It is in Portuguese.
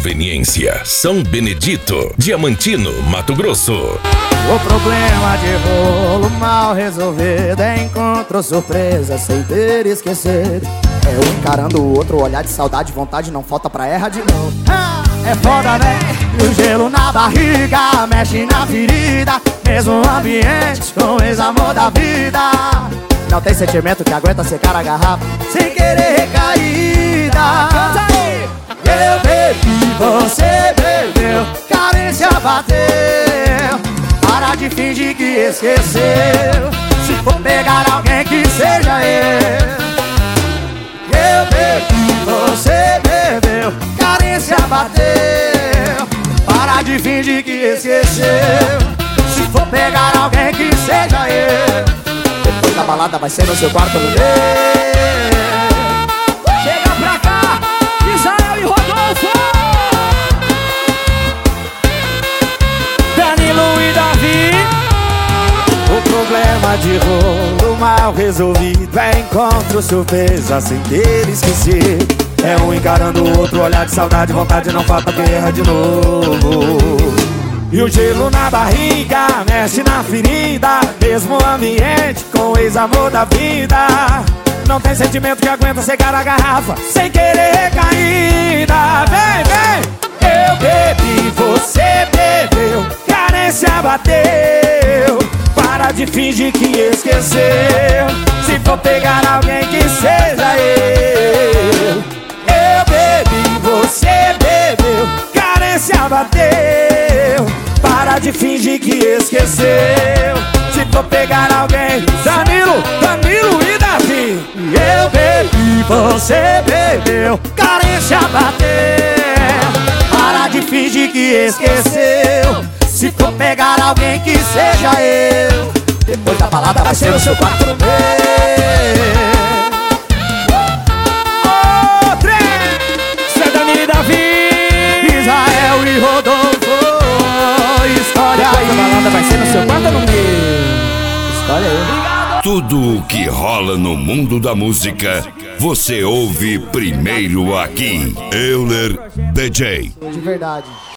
conveniência. São Benedito, Diamantino, Mato Grosso. O problema de rolo mal resolvido é encontro surpresa sem ter esquecido. É um encarando o outro, olhar de saudade, vontade não falta pra errar de novo. É foda, né? E o gelo na barriga mexe na ferida. Mesmo ambiente com o ex-amor da vida. Não tem sentimento que aguenta secar a garrafa sem querer recaída. Eu bebi, você bebeu, carência bateu. Para de fingir que esqueceu. Se for pegar alguém que seja eu. Eu bebi, você bebeu, carência bateu. Para de fingir que esqueceu. Se for pegar alguém que seja eu. Depois da balada vai ser no seu quarto no meu. Chega pra cá, Israel e Rodolfo. Danilo e Davi. O problema de rolo mal resolvido é encontro surpresa sem ter esquecido. É um encarando o outro, olhar de saudade, vontade não falta quem erra de novo. E o gelo na barriga mexe na ferida. Mesmo ambiente com o ex-amor da vida. Não tem sentimento que aguenta secar a garrafa sem querer recaída. Vem, vem! Eu bebi, você bebeu, carência bateu. Para de fingir que esqueceu. Se for pegar alguém que seja eu. Eu bebi, você bebeu, carência bateu. Para de fingir que esqueceu. Se for pegar alguém, Danilo e Davi. Eu bebi, você bebeu, carência bateu. Para de fingir que esqueceu. Se for pegar alguém que seja eu. Depois da balada vai ser o seu quarto no meu. Danilo e Davi, Israel e Rodolfo. Escolhe aí. A balada vai ser no seu quarto ou no meu? Escolhe aí. Tudo o que rola no mundo da música, você ouve primeiro aqui. Euler DJ. De verdade.